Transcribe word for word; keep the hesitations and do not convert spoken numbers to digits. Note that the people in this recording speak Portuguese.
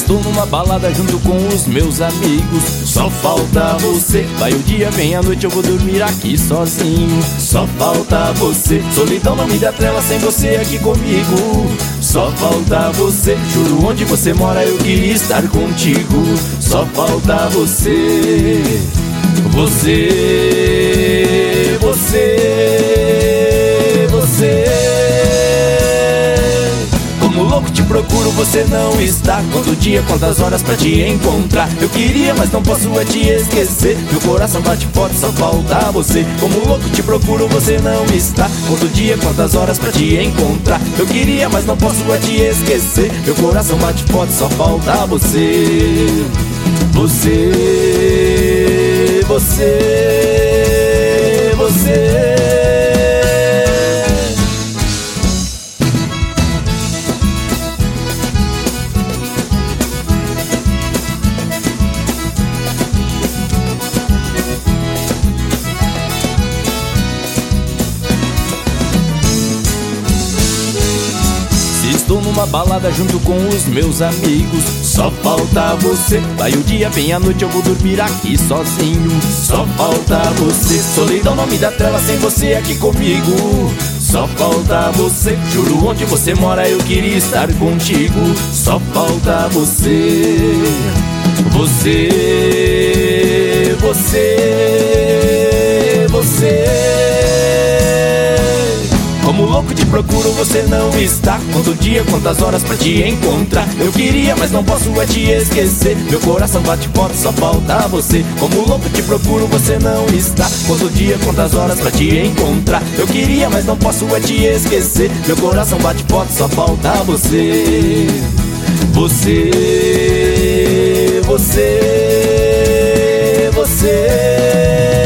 Estou numa balada junto com os meus amigos, só falta você. Vai o dia, vem a noite, eu vou dormir aqui sozinho. Só falta você, solidão não me dá trela sem você aqui comigo. Só falta você, juro onde você mora eu queria estar contigo. Só falta você, você, você, você. Como louco te procuro, você não está. Quanto dia, quantas horas pra te encontrar. Eu queria, mas não posso é te esquecer. Meu coração bate forte, só falta você. Como louco te procuro, você não está. Quanto dia, quantas horas pra te encontrar. Eu queria, mas não posso é te esquecer. Meu coração bate forte, só falta você. Você, você, você. Estou numa balada junto com os meus amigos, só falta você. Vai o dia, vem a noite, eu vou dormir aqui sozinho. Só falta você, solidão não me dá trela sem você aqui comigo. Só falta você, juro onde você mora eu queria estar contigo. Só falta você, você, você, você. Como louco te procuro, você não está. Quanto dia, quantas horas pra te encontrar. Eu queria, mas não posso é te esquecer. Meu coração bate forte, só falta você. Como louco te procuro, você não está. Quanto dia, quantas horas pra te encontrar. Eu queria, mas não posso é te esquecer. Meu coração bate forte, só falta você. Você, você, você.